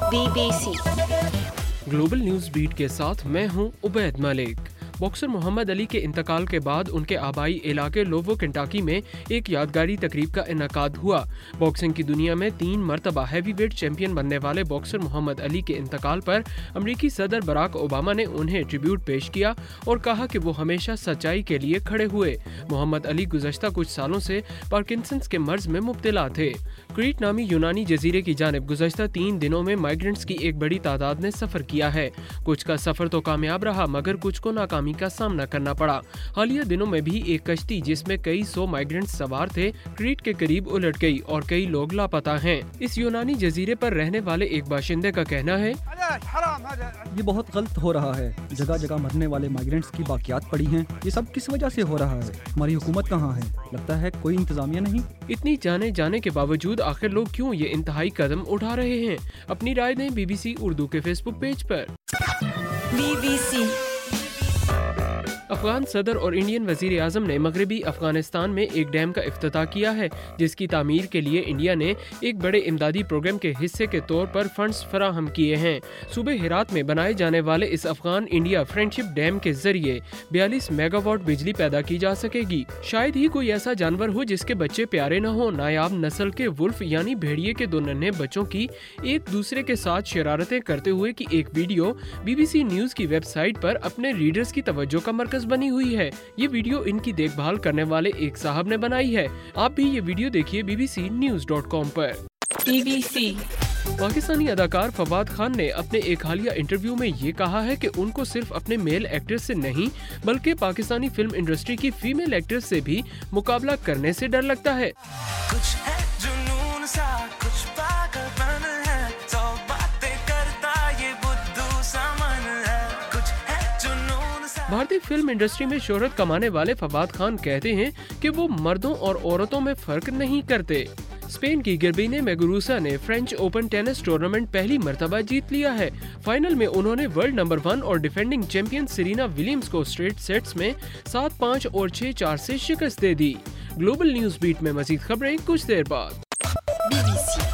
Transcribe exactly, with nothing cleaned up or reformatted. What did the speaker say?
Be B C global news beat کے ساتھ میں ہوں عبید ملک۔ باکسر محمد علی کے انتقال کے بعد ان کے آبائی علاقے لووو کنٹاکی میں ایک یادگاری تقریب کا انعقاد ہوا۔ باکسنگ کی دنیا میں تین مرتبہ ہیوی ویٹ چیمپئن بننے والے باکسر محمد علی کے انتقال پر امریکی صدر براک اوباما نے انہیں ٹریبیوٹ پیش کیا اور کہا کہ وہ ہمیشہ سچائی کے لیے کھڑے ہوئے۔ محمد علی گزشتہ کچھ سالوں سے پارکنسنس کے مرض میں مبتلا تھے۔ کریٹ نامی یونانی جزیرے کی جانب گزشتہ تین دنوں میں مائیگرنٹس کی ایک بڑی تعداد نے سفر کیا ہے۔ کچھ کا سفر تو کامیاب رہا مگر کچھ کو ناکامی کا سامنا کرنا پڑا۔ حالیہ دنوں میں بھی ایک کشتی جس میں کئی سو مائیگرنٹس سوار تھے کریٹ کے قریب الٹ گئی اور کئی لوگ لاپتہ ہیں۔ اس یونانی جزیرے پر رہنے والے ایک باشندے کا کہنا ہے یہ بہت غلط ہو رہا ہے، جگہ جگہ مرنے والے مائیگرنٹس کی باقیات پڑی ہیں۔ یہ سب کس وجہ سے ہو رہا ہے؟ ہماری حکومت کہاں ہے؟ لگتا ہے کوئی انتظامیہ نہیں۔ اتنی جانے جانے کے باوجود آخر لوگ کیوں یہ انتہائی قدم اٹھا رہے ہیں؟ اپنی رائے دیں بی بی سی اردو کے فیس بک پیج پر۔ بی بی سی افغان صدر اور انڈین وزیر اعظم نے مغربی افغانستان میں ایک ڈیم کا افتتاح کیا ہے جس کی تعمیر کے لیے انڈیا نے ایک بڑے امدادی پروگرام کے حصے کے طور پر فنڈز فراہم کیے ہیں۔ صوبہ ہرات میں بنائے جانے والے اس افغان انڈیا فرینڈشپ ڈیم کے ذریعے بیالیس میگا واٹ بجلی پیدا کی جا سکے گی۔ شاید ہی کوئی ایسا جانور ہو جس کے بچے پیارے نہ ہوں۔ نایاب نسل کے ولف یعنی بھیڑیے کے دو ننھے بچوں کی ایک دوسرے کے ساتھ شرارتیں کرتے ہوئے کی ایک video B B C news کی ویب سائٹ پر اپنے ریڈرز کی توجہ کا مرکز بنی ہوئی ہے۔ یہ ویڈیو ان کی دیکھ بھال کرنے والے ایک صاحب نے بنائی ہے۔ آپ بھی یہ ویڈیو دیکھیے B B C news dot com پر۔ بی بی سی پاکستانی اداکار فواد خان نے اپنے ایک حالیہ انٹرویو میں یہ کہا ہے کہ ان کو صرف اپنے میل ایکٹر سے نہیں بلکہ پاکستانی فلم انڈسٹری کی فیمیل ایکٹر سے بھی مقابلہ کرنے سے ڈر لگتا ہے۔ کچھ ہے جنون سا، کچھ پاگل پن ہے، سو باتیں کرتا یہ بدھو سا من ہے، کچھ ہے جنون سا۔ بھارتی فلم انڈسٹری میں شہرت کمانے والے فواد خان کہتے ہیں کہ وہ مردوں اور عورتوں میں فرق نہیں کرتے۔ اسپین کی گربینے میگوروسا نے فرینچ اوپن ٹینس ٹورنامنٹ پہلی مرتبہ جیت لیا ہے۔ فائنل میں انہوں نے ورلڈ نمبر ون اور ڈیفینڈنگ چیمپئن سرینا ولیمز کو اسٹریٹ سیٹس میں سات پانچ اور چھ چار سے شکست دے دی۔ گلوبل نیوز بیٹ میں مزید خبریں کچھ دیر بعد۔ Be B C